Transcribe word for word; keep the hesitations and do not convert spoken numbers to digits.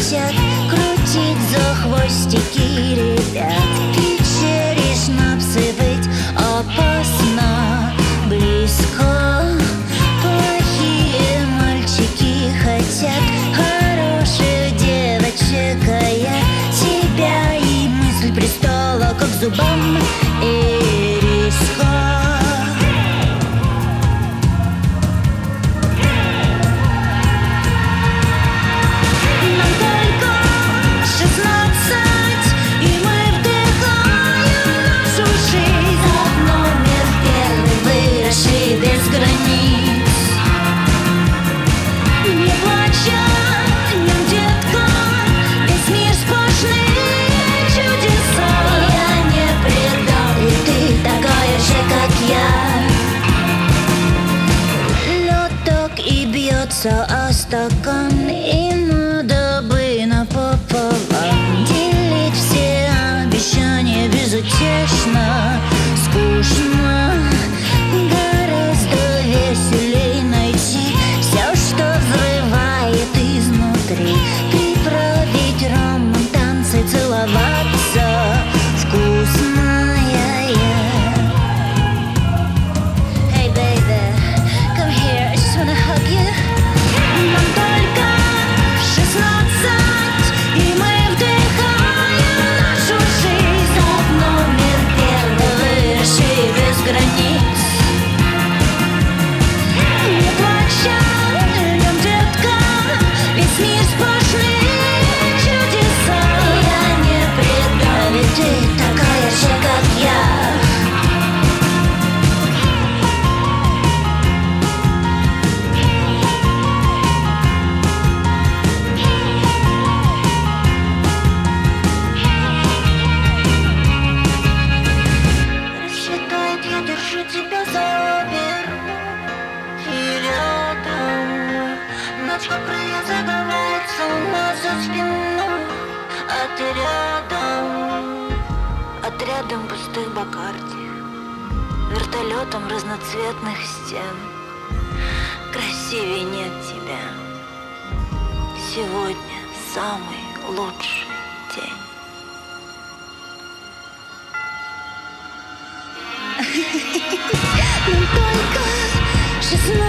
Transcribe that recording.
хотят крутить за хвостики ребят. Пить шнапсы, быть опасно близко. Плохие мальчики хотят хороших девочек, а я тебя, и мысль пристала, как к зубам ириска. Без границ. Не плачь о нем, детка, весь мир сплошные чудеса. Я не предам, и ты такая же, как я. Лед так и бьется о стакан, и надо бы напополам делить все обещания безутешно, скучно. Веселей найти все, что взрывает изнутри, приправить роман, танцы, целоваться вкусная. Hey baby, come here, I just wanna hug you. Нам только шестнадцать, и мы вдыхаем нашу жизнь. Номер первый, выросший без границ. Весь мир сплошные чудеса. Я не предам, ведь ты такая же, как я. Рассветает, я держу тебя за обе руки и рядом. Ночь покрыла, загорается у нас за спиной. А ты рядом, отрядом пустых Бакарди, вертолетом разноцветных стен. Красивее нет тебя. Сегодня самый лучший день. Нам только шестнадцать.